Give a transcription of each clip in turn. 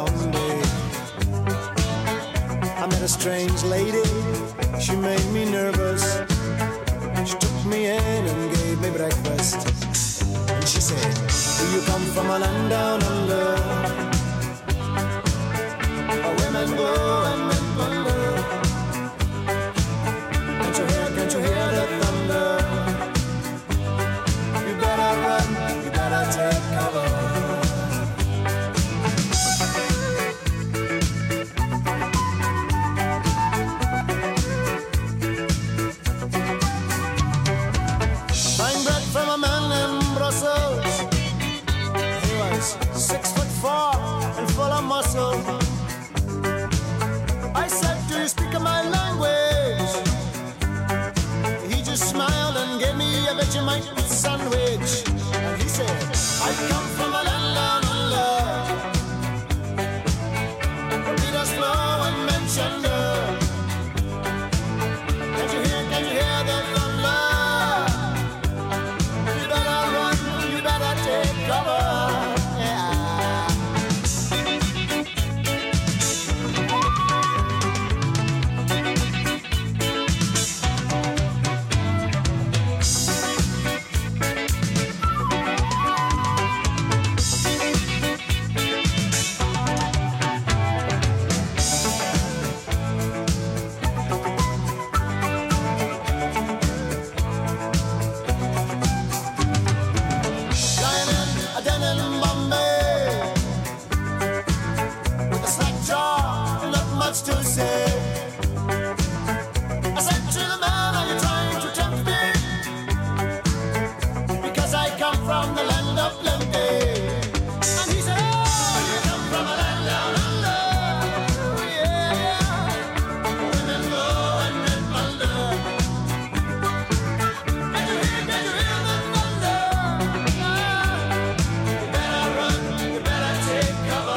someday. I met a strange lady, she made me nervous. She took me in and gave me breakfast. And she said, do you come from a land down under? Where women go and men wonder. Can't you hear the thunder? You better run, you better take cover. Buying bread from a man in Brussels. He was 6'4" and full of muscle. I said, do you speak my language? He just smiled and gave me a Vegemite sandwich. And he said, I come from a land down under, where leaders flow and men chunder. Can you hear the thunder? You better run, you better take cover. To say, I said to the man, are you trying to tempt me? Because I come from the land of plenty. And he said, oh, you come from a land down under. Yeah, women go and men wonder. Can you hear the thunder? You better run, you better take cover.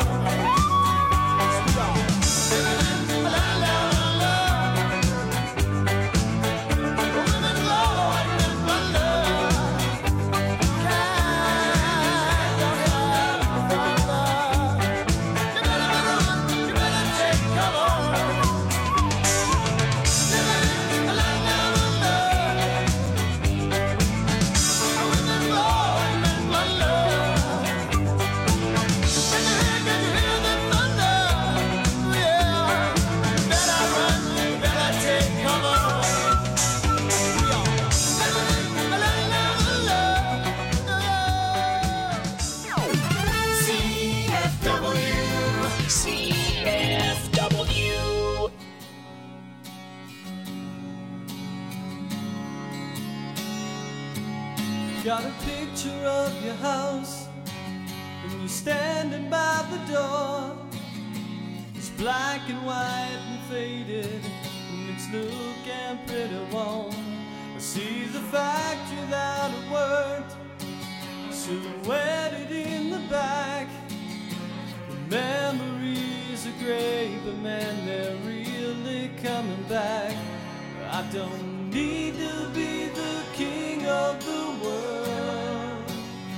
Got a picture of your house, and you're standing by the door. It's black and white and faded, and it's looking pretty warm. I see the factory that it worked, silhouetted in the back. The memories are great, but man, they're really coming back. I don't need to be the king of the world,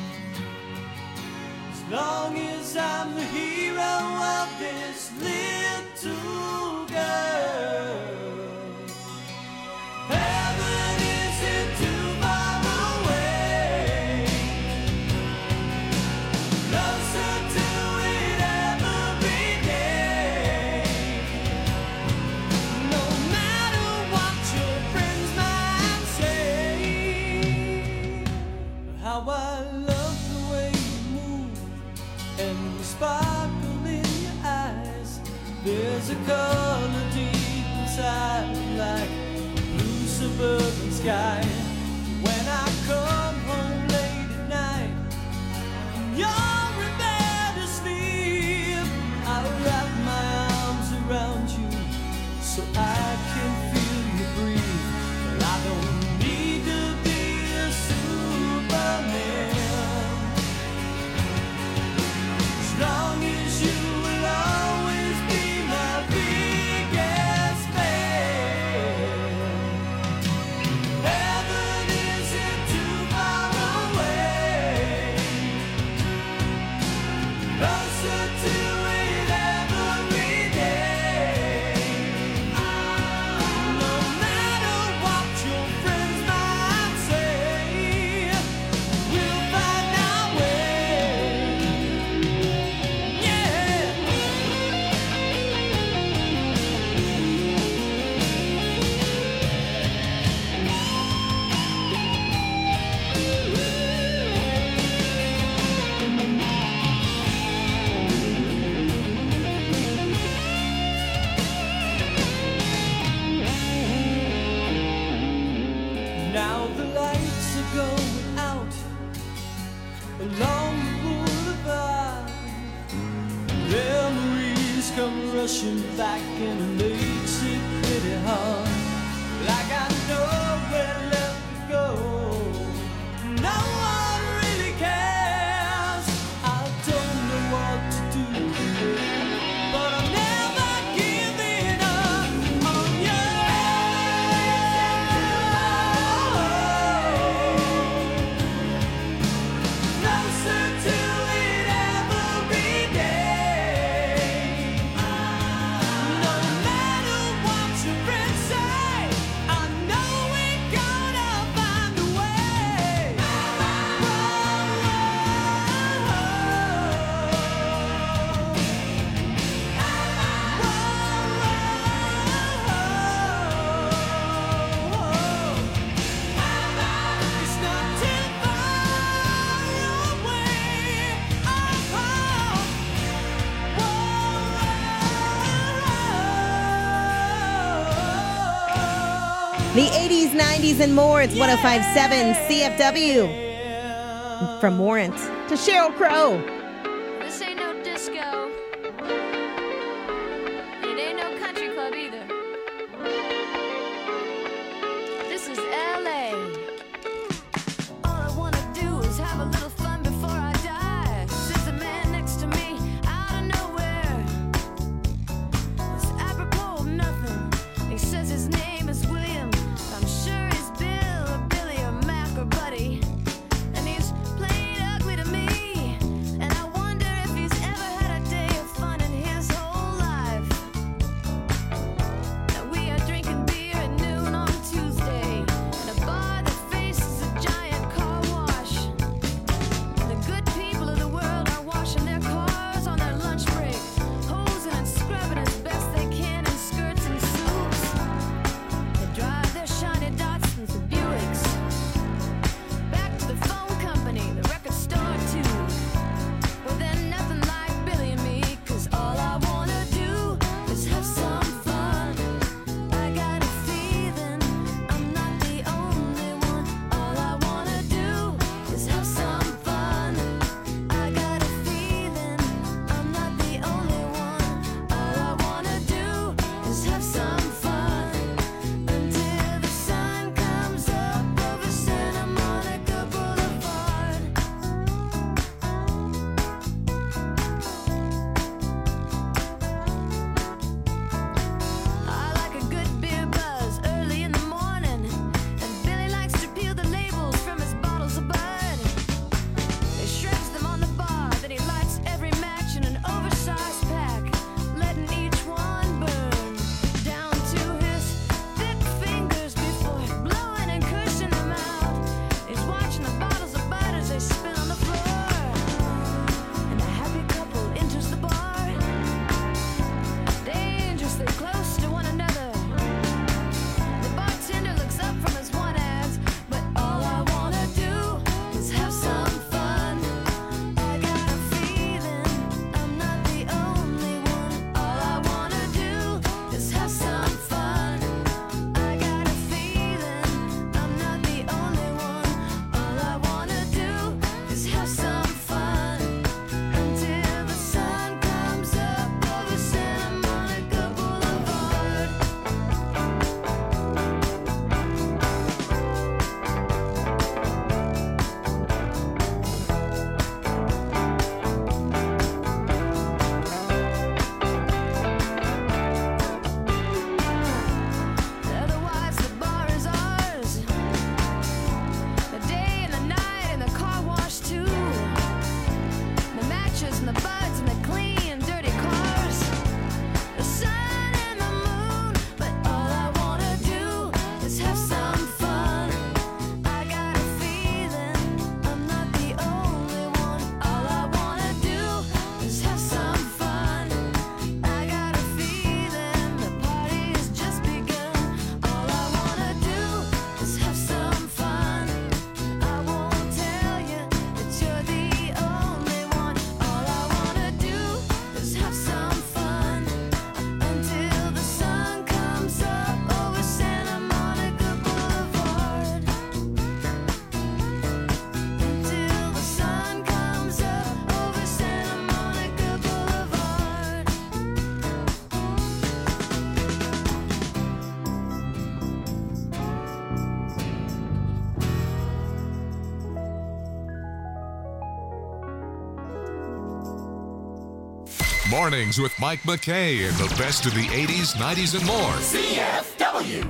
as long as I'm the hero of this little girl. Heaven isn't too far away, closer to it every day. No matter what your friends might say, how I love the way you move and the sparkle in your eyes. There's a color deep inside, like a blue suburban sky. When I come home late at night and you're in bed asleep, I'll wrap my arms around you so I can feel you breathe. But I don't need to be a Superman, as long as you will always be my biggest fan. Heaven come rushing back and makes it pretty hard. Like I know where left to go. No one really cares. I don't know what to do, but I'm never giving up on you. Closer to it every day. No matter what your friends say, I know we're gonna find a way. It's not too far away. The 80s, 90s, and more. It's 105.7 CFW. From Warrant to Sheryl Crow. This ain't no disco. It ain't no country club either. This is LA. All I wanna do is have a little fun before I die. Sits a man next to me out of nowhere. It's apropos of nothing. He says his name is William. I'm sure he's Bill or Billy or Mac or Buddy. And he's played ugly to me. And I wonder if he's ever had a day of fun in his whole life. Mornings with Mike McKay and the best of the 80s, 90s, and more. CFW.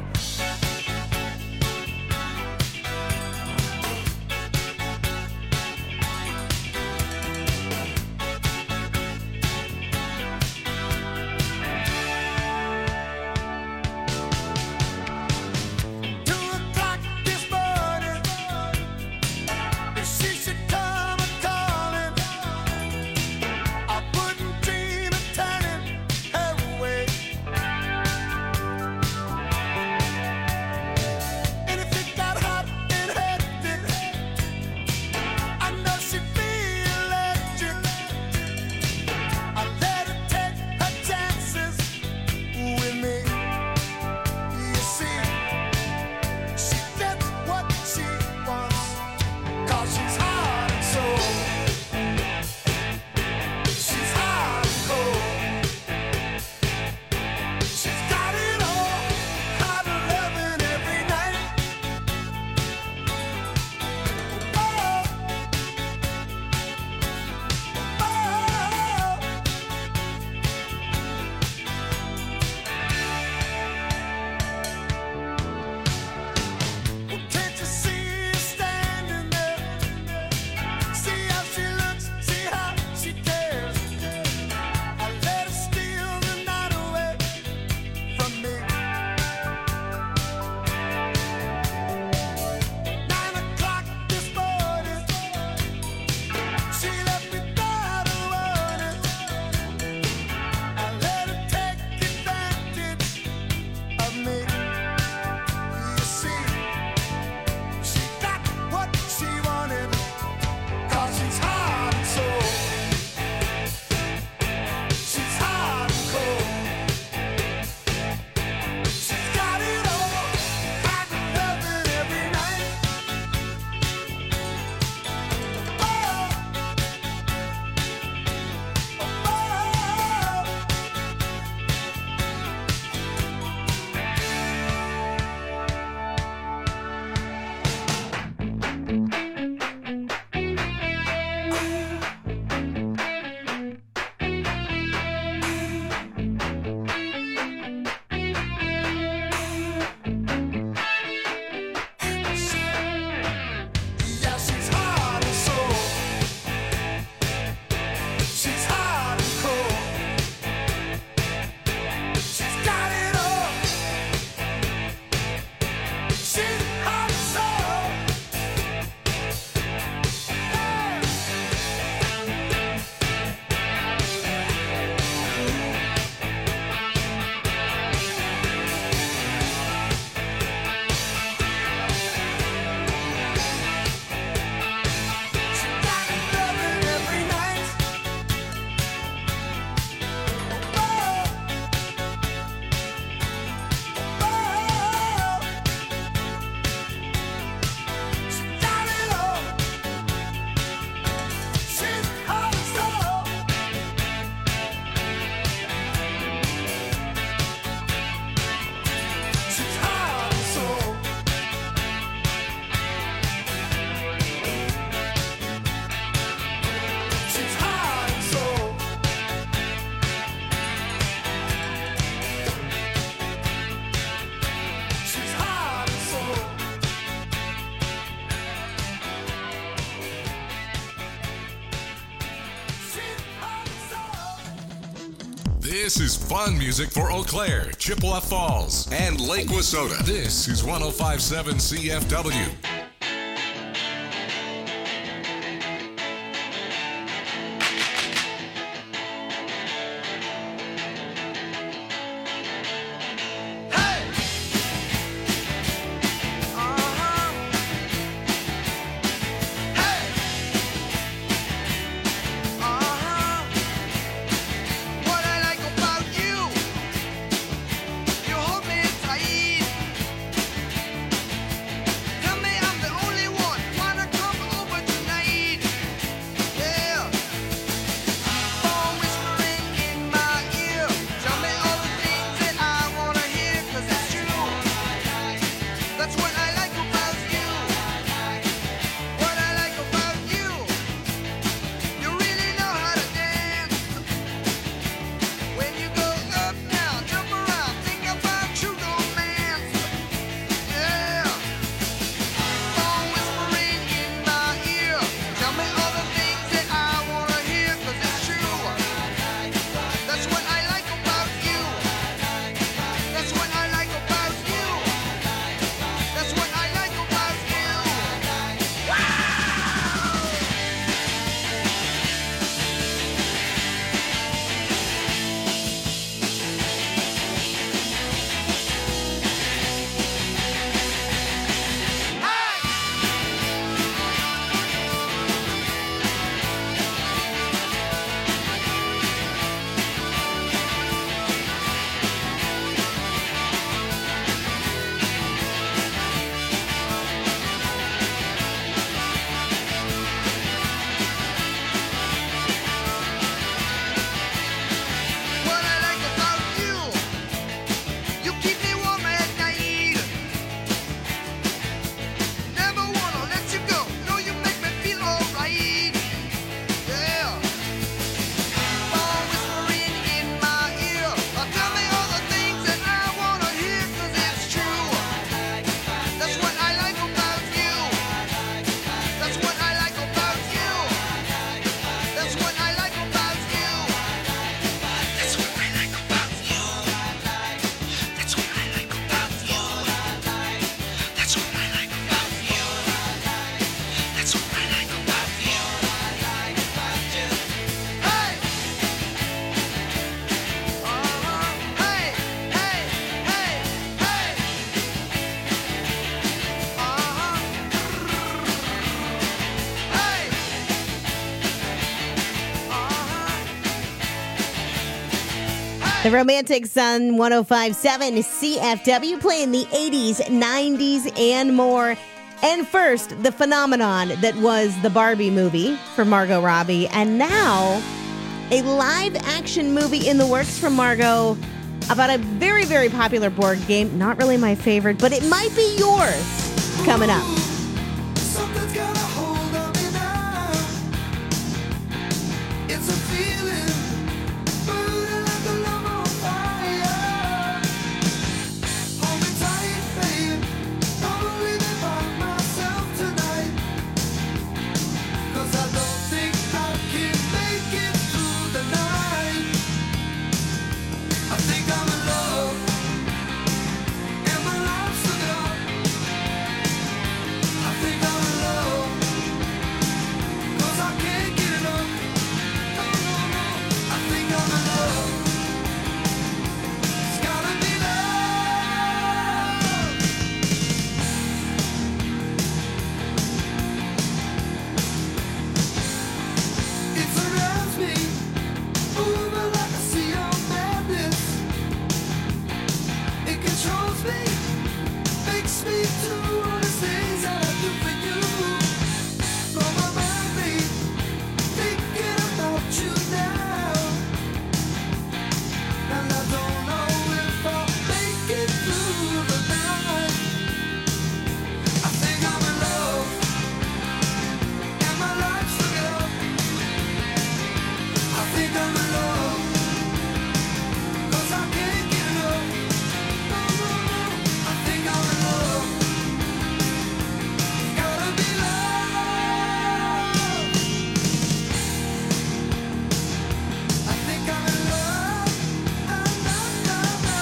This is fun music for Eau Claire, Chippewa Falls, and Lake Wissota. This is 105.7 CFW. Tell me I'm The Romantics on 105.7 CFW, playing the 80s, 90s, and more. And first, the phenomenon that was the Barbie movie for Margot Robbie. And now, a live-action movie in the works from Margot about a very, very popular board game. Not really my favorite, but it might be yours. Coming up. Something's got a hold of me now. It's a feeling, burning like a love on fire. Hold me tight, babe. Don't leave me by myself tonight. 'Cause I don't think I can make it through the night. I think I'm in love, and my life's looking up. I think I'm in love, 'cause I can't get enough. No, no, no. I think I'm in love. It's gotta be love. It surrounds me, moving like a sea of madness. It controls me, makes me do all the things that I do for you. From my mind, thinking about you now. And I don't know if I'll make it through the night. I think I'm in love, and my life's looking up. I think I'm in love, 'cause I can't get enough. No, no, no. I think I'm in love. Gotta be love. I think I'm in love. No, no, no, no.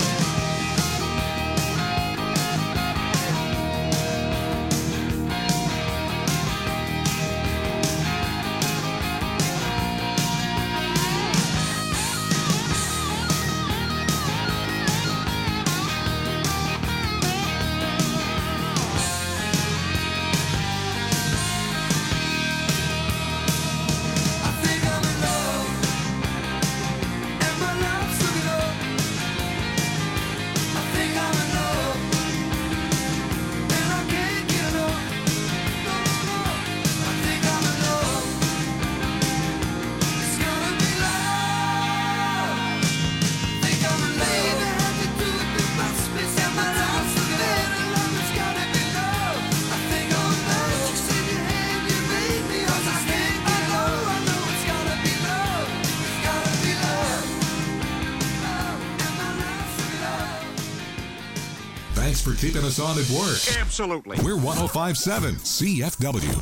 I think I'm in love, and my life's looking up. I think I'm in love, and I can't get enough. No, no, no. I think I'm in love. It's gonna be love. Think I'm in love. Baby, how you do it? You must be and my life's looking up. Love, it's gotta be love. I think I'm in love. You said you had me, baby, 'cause I can't get enough. I know it's gotta be love. It's gotta be love. Love, and my life's looking up. Thanks for keeping us on at work. Absolutely. We're 105.7 CFW.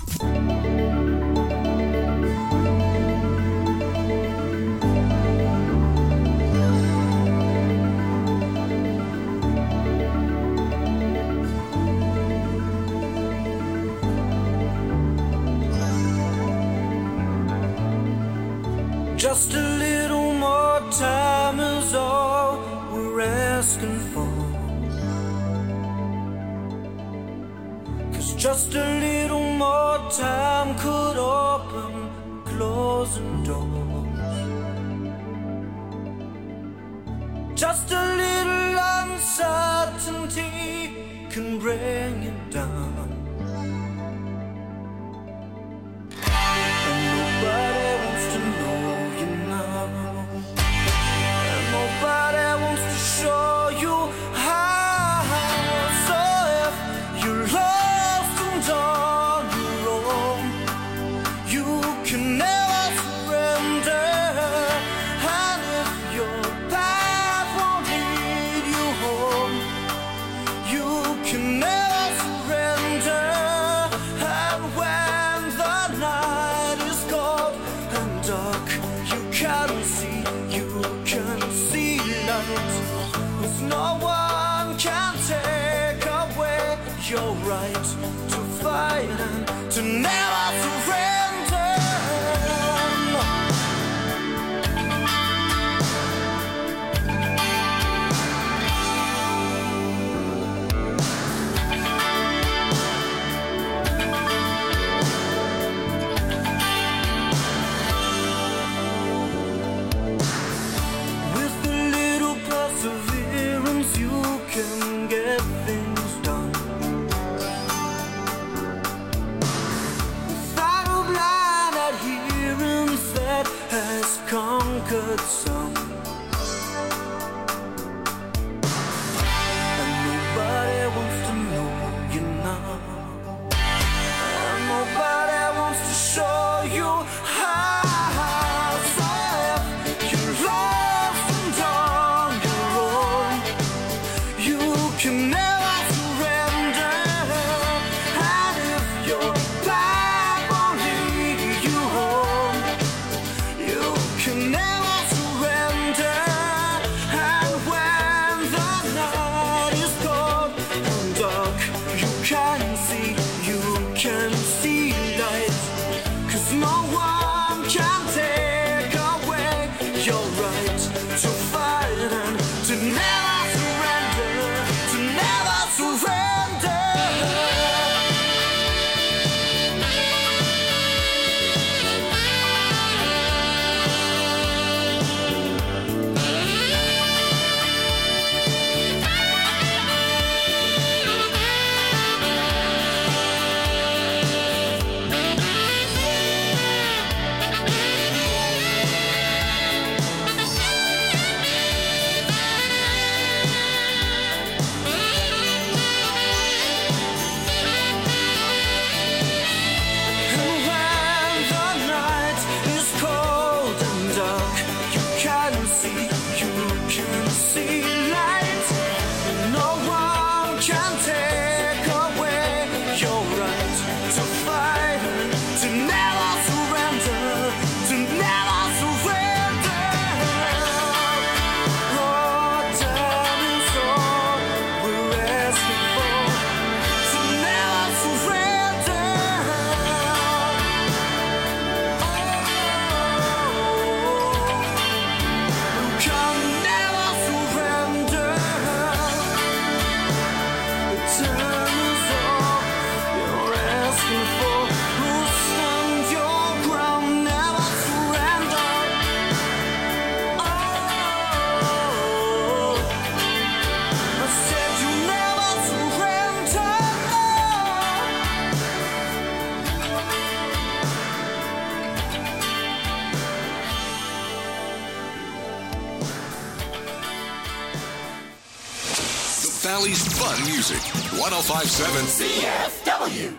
Just a little more time is all we're asking for. 'Cause just a little more time could open closing doors. Just a little uncertainty can bring you down. And nobody wants to know you now. And nobody wants to show you how. So if you're lost and on your own, you can never surrender. And if your path won't lead you home, you can never surrender. And when the night is cold and dark, you can see light. 'Cause no one can take away your right to fight and to never surrender. With the Valley's fun music. 1057 CFW.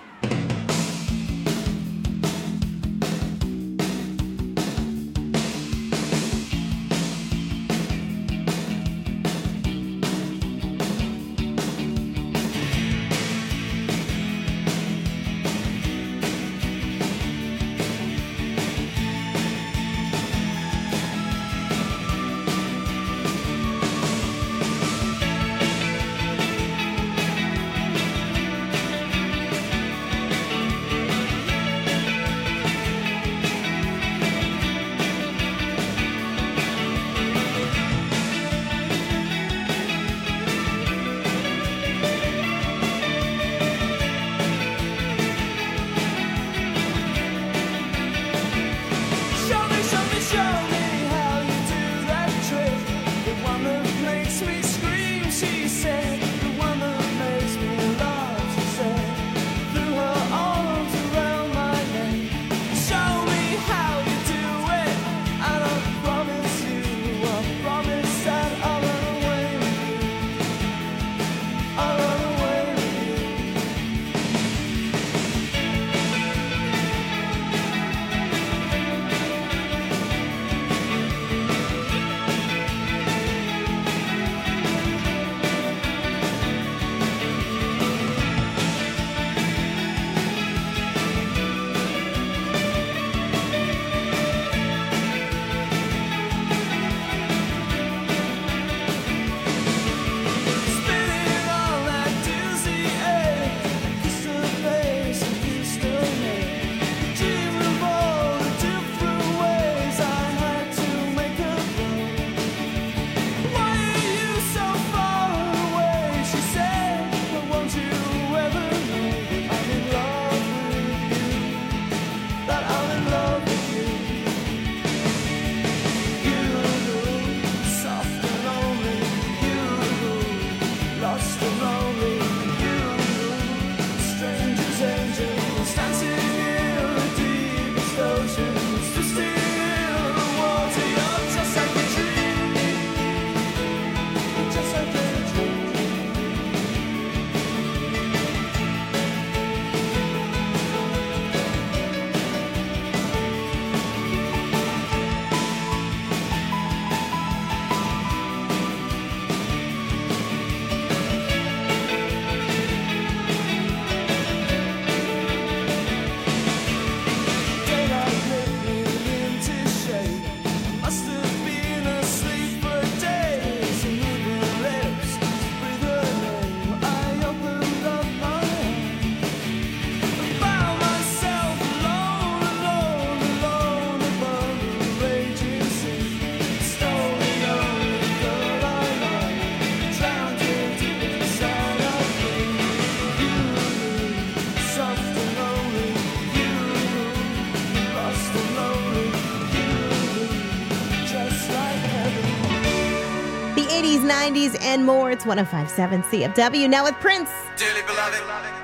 The 80s, 90s, and more. It's 1057 CFW. Now with Prince. Dearly beloved,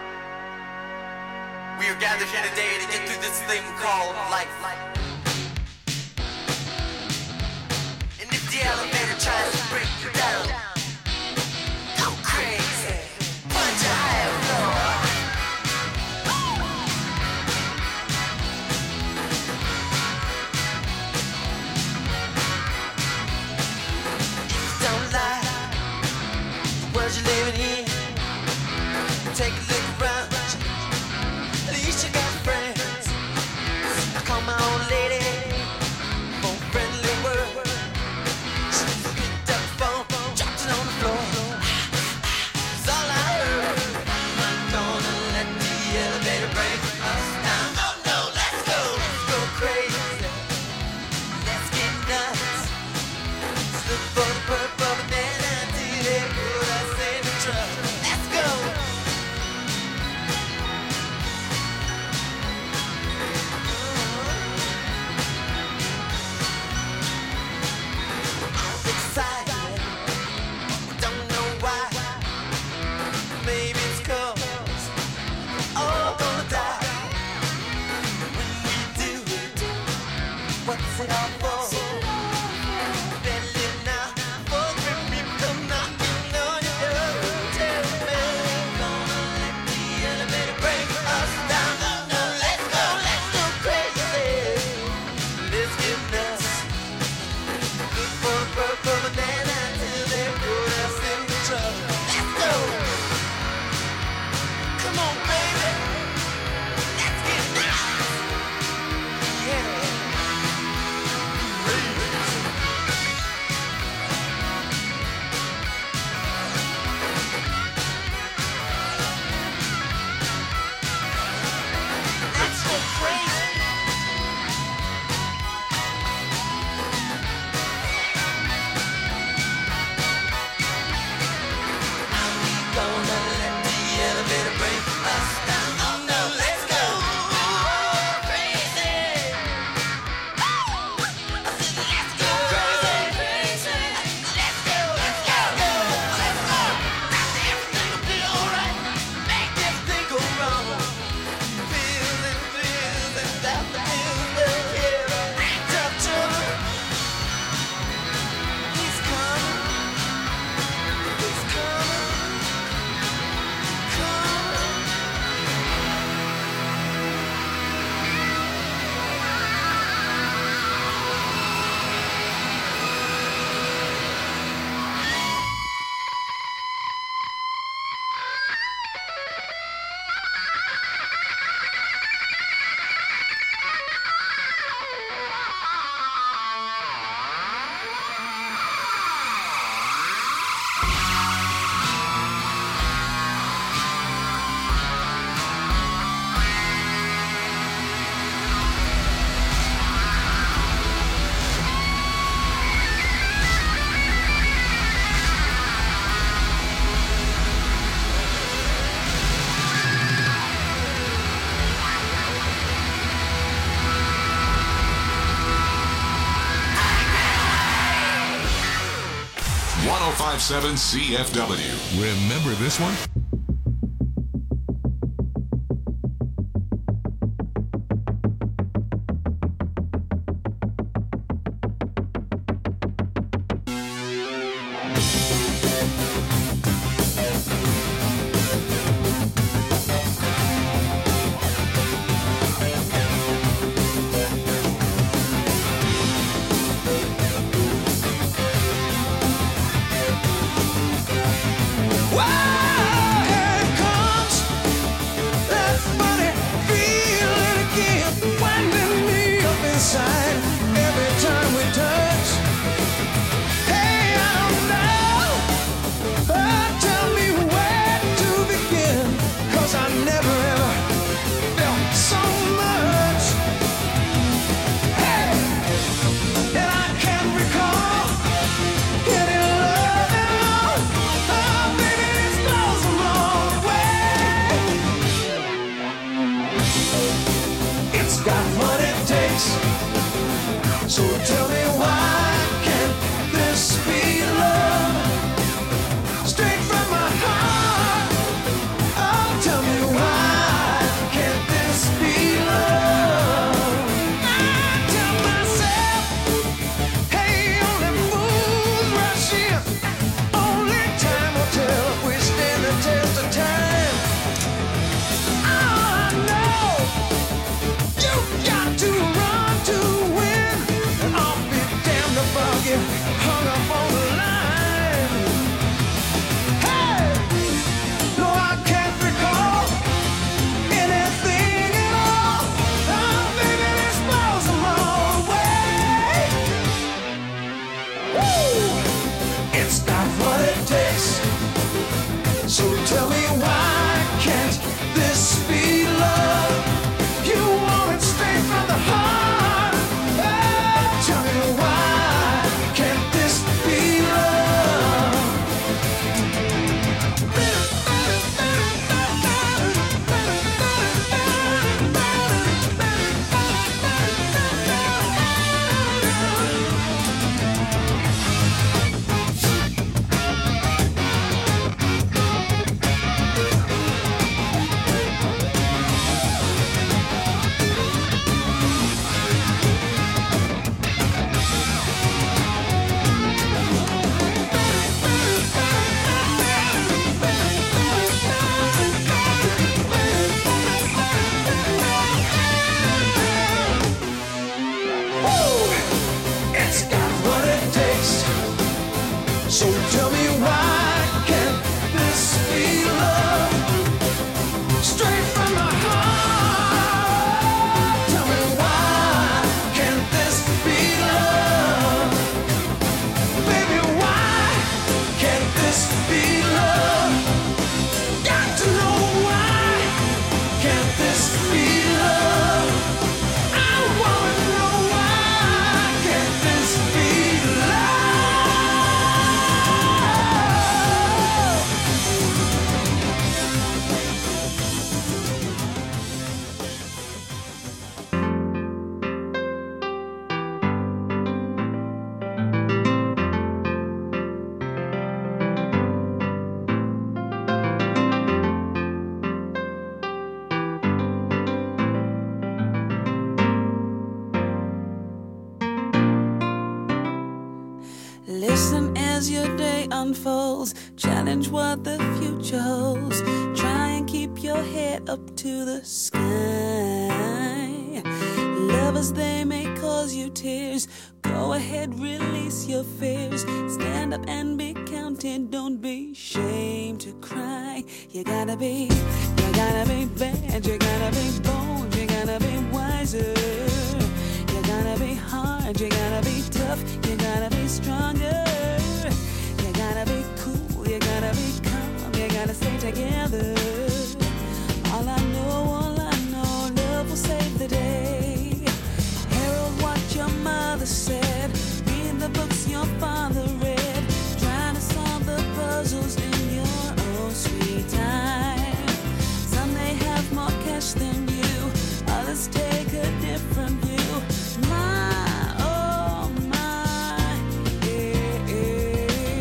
we are gathered here today to get through this thing called life. And if the elevator tries to break you down, go crazy, punch a higher floor. Don't lie, the world you're living in. Take a look around. At least you got friends. I call my old lady for a friendly word. She picked up the phone, dropped it on the floor. It's all I heard. I'm not gonna let the elevator break us down. Oh no, let's go crazy. Let's get nuts. Let's look for the purple banana till they put us in the truck. 1057 CFW. Remember this one? Listen as your day unfolds. Challenge what the future holds. Try and keep your head up to the sky. Lovers, they may cause you tears. Go ahead, release your fears. Stand up and be counted. Don't be ashamed to cry. You gotta be bad. You gotta be bold. You gotta be wiser. You gotta be hard, you gotta be tough, you gotta be stronger. You gotta be cool, you gotta be calm, you gotta stay together. All I know, love will save the day. Herald what your mother said, read the books your father read, trying to solve the puzzles in your own sweet time. Some may have more cash than you, others take a different view. My, oh my, yeah, yeah.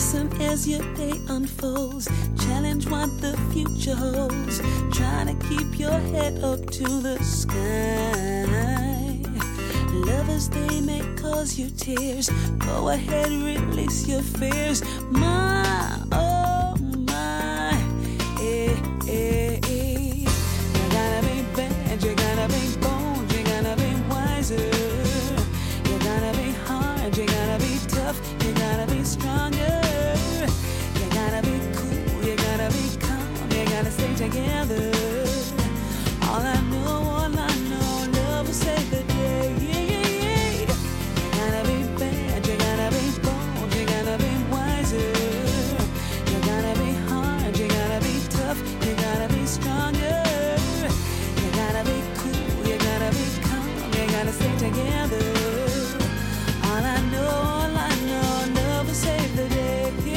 Listen as your day unfolds. Challenge what the future holds. Trying to keep your head up to the sky. Lovers, they may cause you tears. Go ahead, release your fears. My, oh my, eh. You gotta be bad, you gotta be bold, you gotta be wiser. You gotta be hard, you gotta be tough, you gotta be stronger. You gotta be cool, you gotta be calm, you gotta stay together. All I know, love will save the day. You gotta be bad, you gotta be bold, you gotta be wiser. You gotta be hard, you gotta be tough, you gotta be stronger. You gotta be cool, you gotta be calm, you gotta stay together. All I know, love will save the day.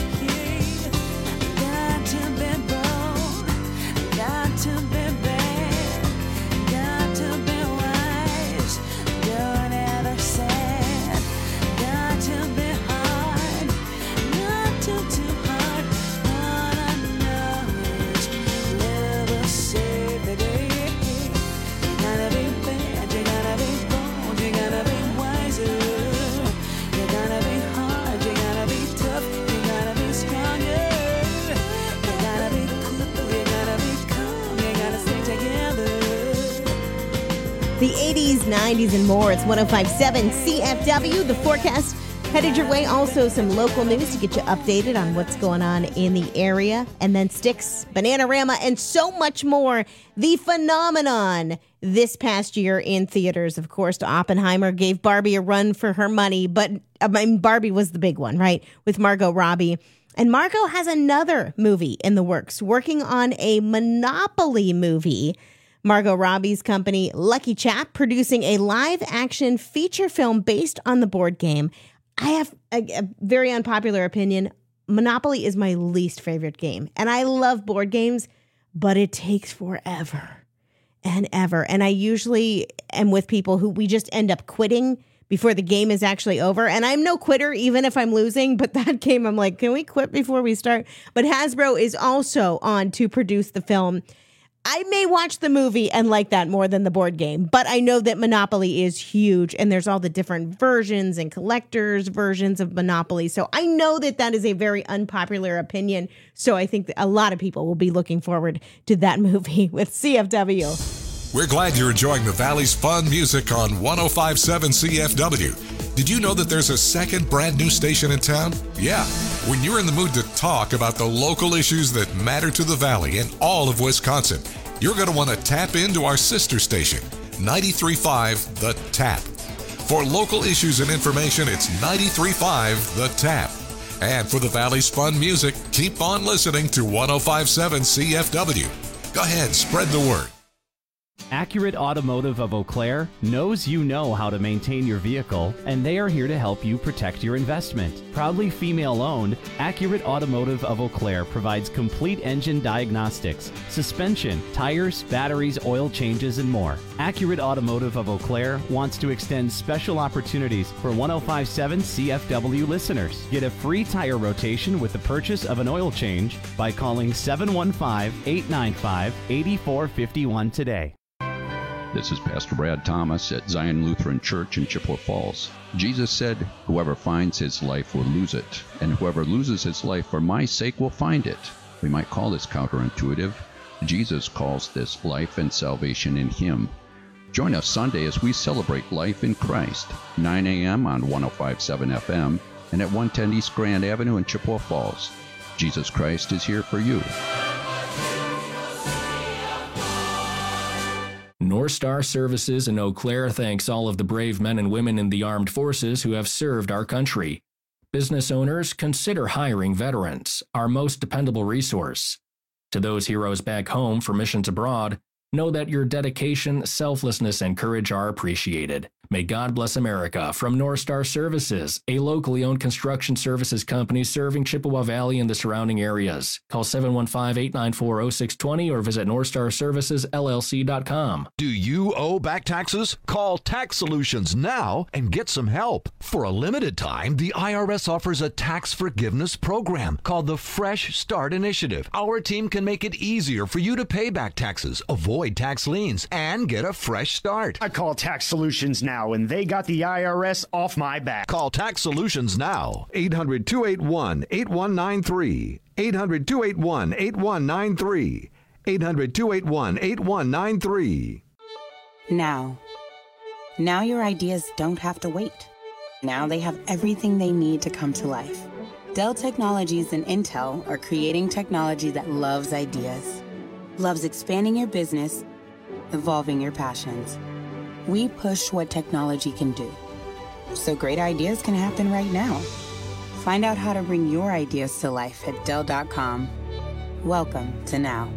Got to be bold, got to be bad, got to be wise, don't ever sad. Got to be hard, not too hard. All I know is love will save the day. You gotta be bad, you gotta be bold, you gotta be wiser. You gotta be hard, you gotta be tough, you gotta be stronger. You gotta be cool, you gotta be calm, you gotta stay together. The 80s, 90s, and more. It's 105.7 CFW. The forecast headed your way. Also, some local news to get you updated on what's going on in the area. And then Styx, Bananarama, and so much more. The phenomenon this past year in theaters. Of course, Oppenheimer gave Barbie a run for her money. But Barbie was the big one, right? With Margot Robbie. And Margot has another movie in the works, working on a Monopoly movie. Margot Robbie's company, Lucky Chap, producing a live-action feature film based on the board game. I have a very unpopular opinion. Monopoly is my least favorite game. And I love board games, but it takes forever and ever. And I usually am with people who we just end up quitting before the game is actually over. And I'm no quitter, even if I'm losing. But that game, I'm like, can we quit before we start? But Hasbro is also on to produce the film. I may watch the movie and like that more than the board game, but I know that Monopoly is huge and there's all the different versions and collectors versions of Monopoly. So I know that that is a very unpopular opinion. So I think that a lot of people will be looking forward to that movie with CFW. We're glad you're enjoying the Valley's fun music on 105.7 CFW. Did you know that there's a second brand new station in town? Yeah. When you're in the mood to talk about the local issues that matter to the Valley and all of Wisconsin, you're going to want to tap into our sister station, 93.5 The Tap. For local issues and information, it's 93.5 The Tap. And for the Valley's fun music, keep on listening to 105.7 CFW. Go ahead, spread the word. Accurate Automotive of Eau Claire knows you know how to maintain your vehicle, and they are here to help you protect your investment. Proudly female-owned, Accurate Automotive of Eau Claire provides complete engine diagnostics, suspension, tires, batteries, oil changes, and more. Accurate Automotive of Eau Claire wants to extend special opportunities for 105.7 CFW listeners. Get a free tire rotation with the purchase of an oil change by calling 715-895-8451 today. This is Pastor Brad Thomas at Zion Lutheran Church in Chippewa Falls. Jesus said, "Whoever finds his life will lose it, and whoever loses his life for my sake will find it." We might call this counterintuitive. Jesus calls this life and salvation in him. Join us Sunday as we celebrate life in Christ, 9 a.m. on 105.7 FM and at 110 East Grand Avenue in Chippewa Falls. Jesus Christ is here for you. North Star Services in Eau Claire thanks all of the brave men and women in the armed forces who have served our country. Business owners, consider hiring veterans, our most dependable resource. To those heroes back home for missions abroad, Know that your dedication, selflessness, and courage are appreciated. May God bless America from North Star Services, a locally owned construction services company serving Chippewa Valley and the surrounding areas. Call 715-894-0620 or visit NorthstarServicesLLC.com. Do you owe back taxes? Call Tax Solutions now and get some help. For a limited time, the IRS offers a tax forgiveness program called the Fresh Start Initiative. Our team can make it easier for you to pay back taxes, avoid tax liens, and get a fresh start. I call Tax Solutions now, and they got the IRS off my back. Call Tax Solutions now. 800-281-8193. 800-281-8193. 800-281-8193. Now your ideas don't have to wait. Now they have everything they need to come to life. Dell Technologies and Intel are creating technology that loves ideas, loves expanding your business, evolving your passions. We push what technology can do, so great ideas can happen right now. Find out how to bring your ideas to life at Dell.com. Welcome to Now.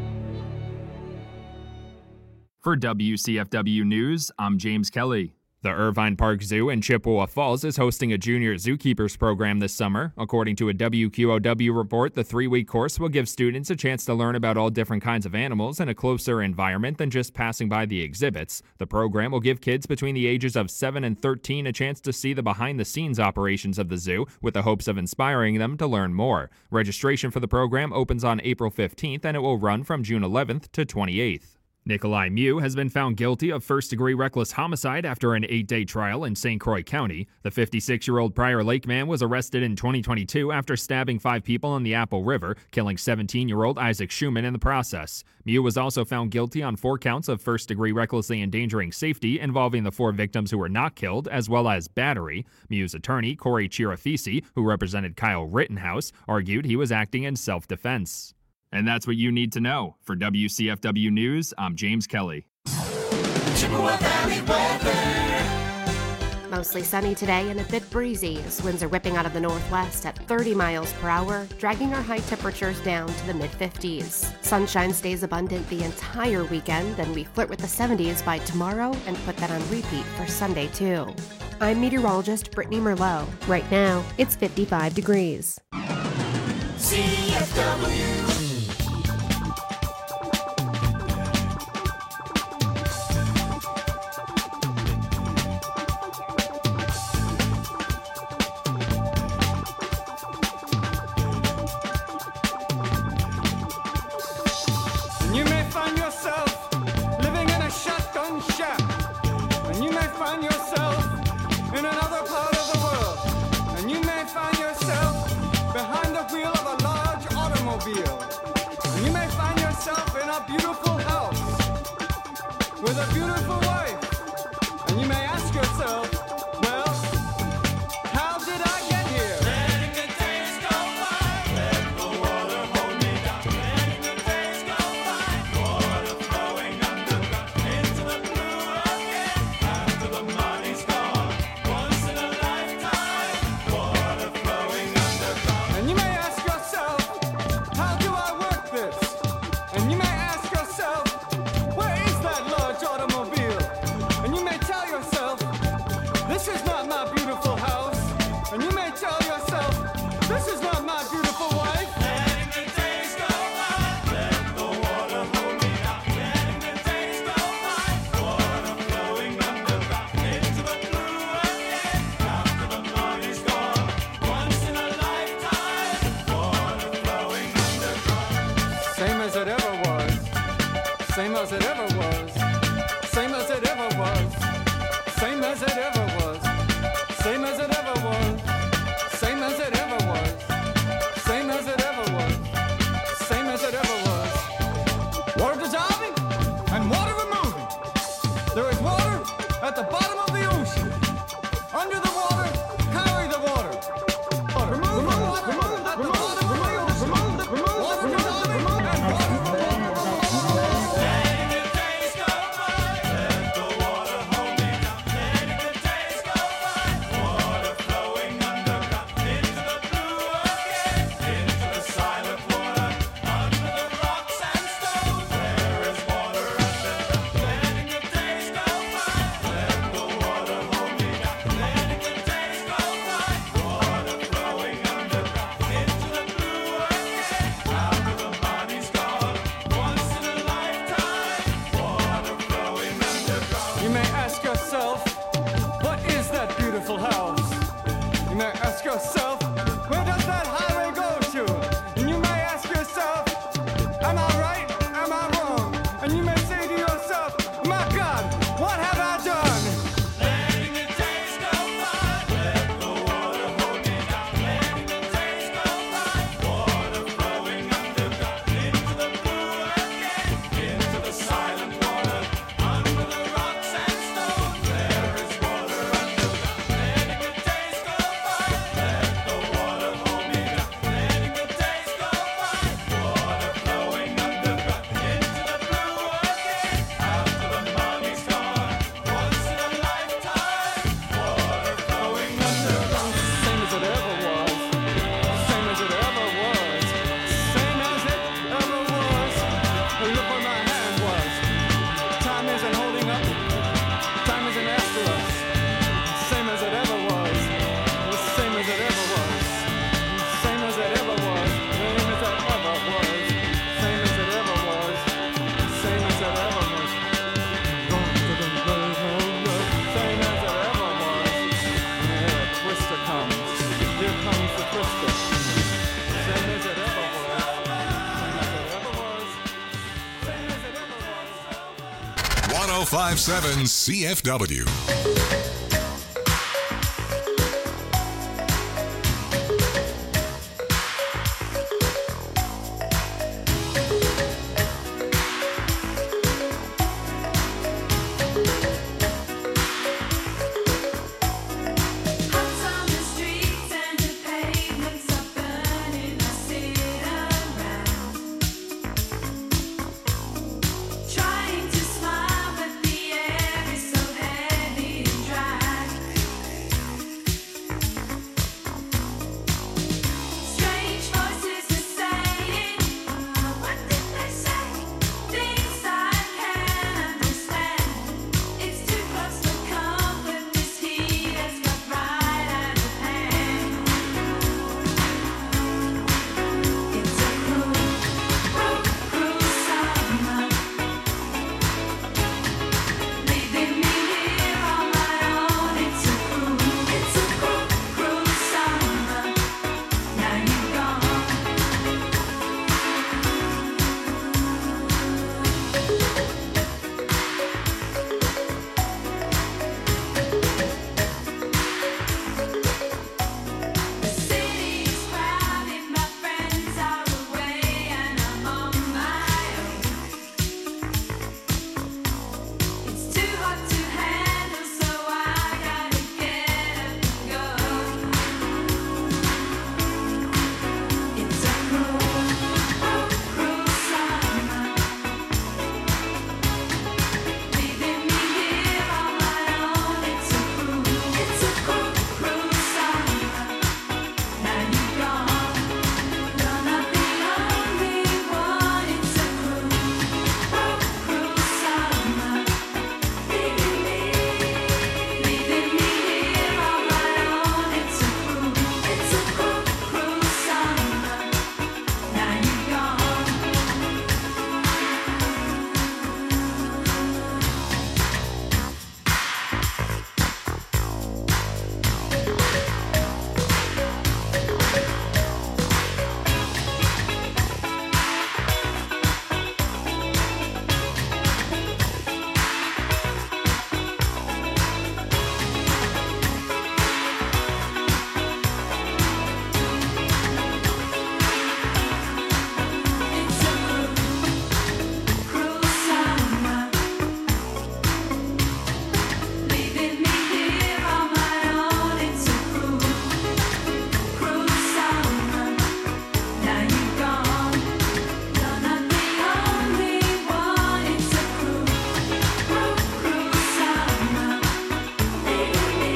For WCFW News, I'm James Kelly. The Irvine Park Zoo in Chippewa Falls is hosting a junior zookeepers program this summer. According to a WQOW report, the 3-week course will give students a chance to learn about all different kinds of animals in a closer environment than just passing by the exhibits. The program will give kids between the ages of 7 and 13 a chance to see the behind-the-scenes operations of the zoo with the hopes of inspiring them to learn more. Registration for the program opens on April 15th and it will run from June 11th to 28th. Nikolai Mew has been found guilty of first-degree reckless homicide after an 8-day trial in St. Croix County. The 56-year-old Prior Lake man was arrested in 2022 after stabbing 5 people in the Apple River, killing 17-year-old Isaac Schumann in the process. Mew was also found guilty on 4 counts of first-degree recklessly endangering safety involving the 4 victims who were not killed, as well as battery. Mew's attorney, Corey Chirafisi, who represented Kyle Rittenhouse, argued he was acting in self-defense. And that's what you need to know. For WCFW News, I'm James Kelly. Chippewa Valley weather. Mostly sunny today and a bit breezy as winds are whipping out of the northwest at 30 miles per hour, dragging our high temperatures down to the mid-50s. Sunshine stays abundant the entire weekend, then we flirt with the 70s by tomorrow and put that on repeat for Sunday too. I'm meteorologist Brittany Merlot. Right now, it's 55 degrees. CFW. You may find yourself living in a shotgun shack, and you may find yourself in another part of the world, and you may find yourself behind the wheel of a large automobile. 1057 CFW. Trying to smile, but the air is so heavy and dry. Strange voices are saying, what did they say? Things I can't understand. It's too close to come, but this heat has got right out of hand. It's a cruel, cruel, cruel summer. Leaving me here on my own. It's a cruel, cruel summer. Now you're gone. The city's crowded, my friends are away, and I'm on my own. It's too hot to handle, so I gotta get up and go. It's a cruel, cruel summer. Leaving me here on my own. It's a cruel, cruel summer. Now you're gone. You're not the only one. It's a cruel summer. Leaving me here on my own. It's a cruel summer. Now you're gone. It's a cruel summer. Leaving me here on my own. It's a cruel summer. Now you're gone. You're not the only one. It's a cruel summer. Leaving me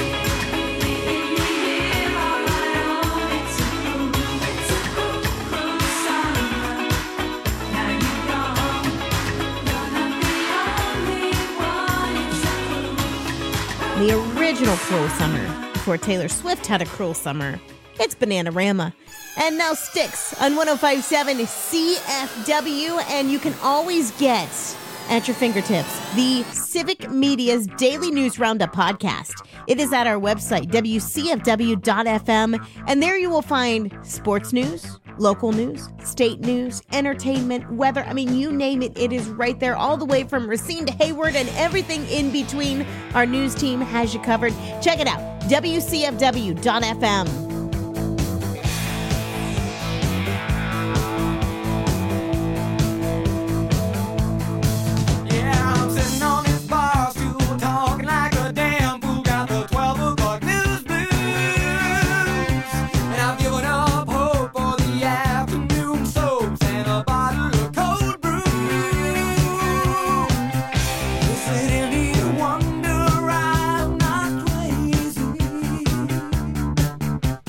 here on my own. It's a cruel summer. Now you're gone. You're not the only one. It's a The original Cruel Summer, before Taylor Swift had a Cruel Summer. It's Bananarama. And now Styx on 1057 CFW, and you can always get at your fingertips the Civic Media's Daily News Roundup podcast. It is at our website, WCFW.FM, and there you will find sports news, local news, state news, entertainment, weather. I mean, you name it, it is right there, all the way from Racine to Hayward and everything in between. Our news team has you covered. Check it out, WCFW.FM. Yeah, I'm sitting on this bar stool talking like a damn fool. Got the 12 o'clock news blues, and I've given up hope for the afternoon soaps and a bottle of cold brew. You said you need to wonder I'm not crazy.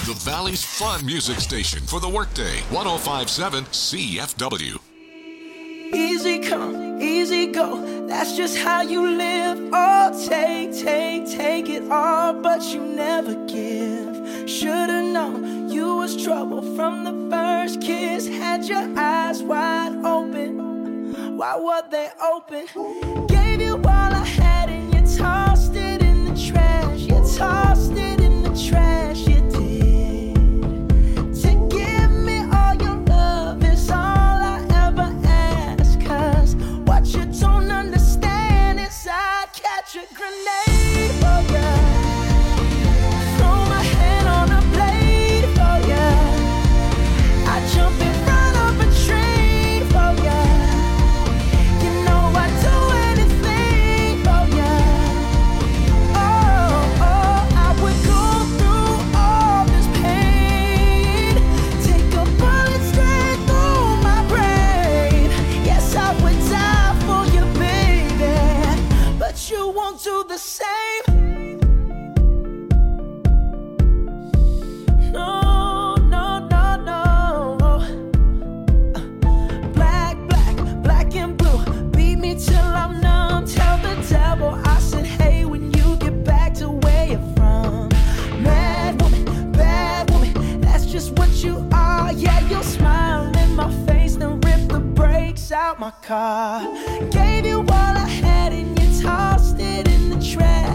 the Valley's fun music station for the workday. 105.7 CFW. Easy come, easy go, that's just how you live. Oh, take it all, but you never give. Should've known you was trouble from the first kiss. Had your eyes wide open, why were they open? Gave you all I had and you tossed it in the trash. You tossed it in the trash, you did. To give me all your love is all I ever ask. Cause what you don't understand is I'd catch a grenade for ya. Throw my hand on a blade for ya. I jump in front of a train for ya. You know I'd do anything for ya. Oh, I would go through all this pain. Take a bullet straight through my brain. Yes, I would die for you, baby, but you won't do the same. No, no, no, no. Black and blue. Beat me till I'm numb. Tell the devil I said, hey, when you get back to where you're from. Mad woman, that's just what you are. Yeah, you'll smile in my face, then rip the brakes out my car. Gave you all I had and you tossed it in the trash.